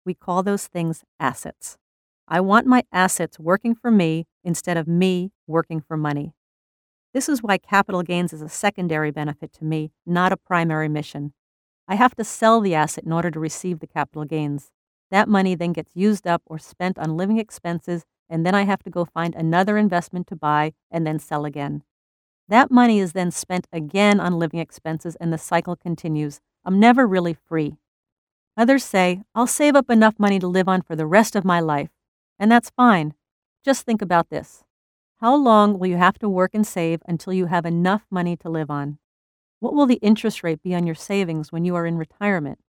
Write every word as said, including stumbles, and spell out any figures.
We call those things assets. I want my assets working for me instead of me working for money. This is why capital gains is a secondary benefit to me, not a primary mission. I have to sell the asset in order to receive the capital gains. That money then gets used up or spent on living expenses, and then I have to go find another investment to buy and then sell again. That money is then spent again on living expenses, and the cycle continues. I'm never really free. Others say, I'll save up enough money to live on for the rest of my life. And that's fine. Just think about this. How long will you have to work and save until you have enough money to live on? What will the interest rate be on your savings when you are in retirement?